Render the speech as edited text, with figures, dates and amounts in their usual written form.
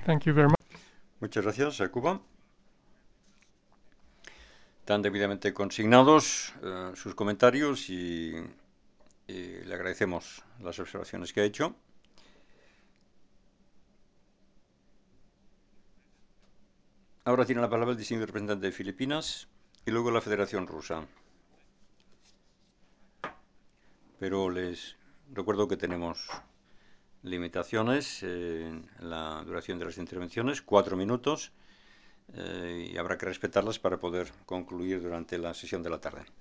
Thank you very much. Muchas gracias, Cuba. Están debidamente consignados sus comentarios y le agradecemos las observaciones que ha hecho. Ahora tiene la palabra el distinguido representante de Filipinas y luego la Federación Rusa. Pero les recuerdo que tenemos limitaciones en la duración de las intervenciones, 4 minutos, y habrá que respetarlas para poder concluir durante la sesión de la tarde.